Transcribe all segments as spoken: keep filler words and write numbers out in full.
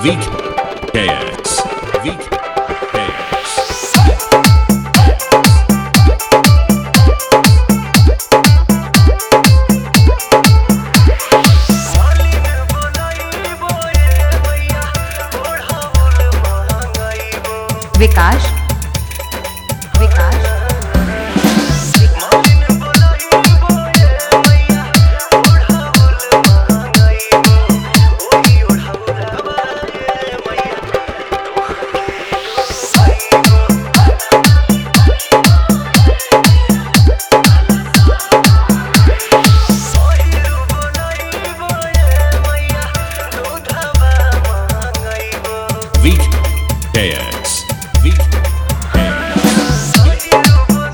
Weak K X. Weak K X. Vikas Vikas Weak K X. Weak K X.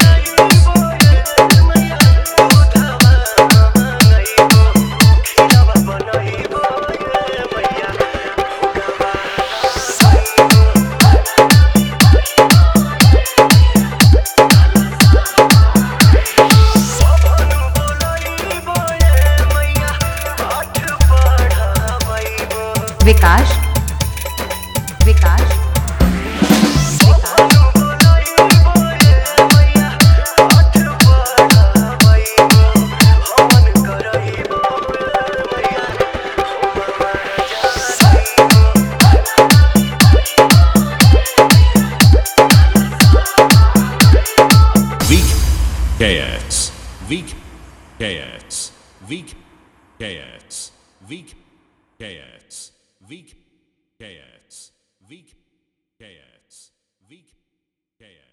Vikas Vikas Weak K X. Weak K X. Weak K X. Weak K X. Weak K X. Weak K X. Weak K X.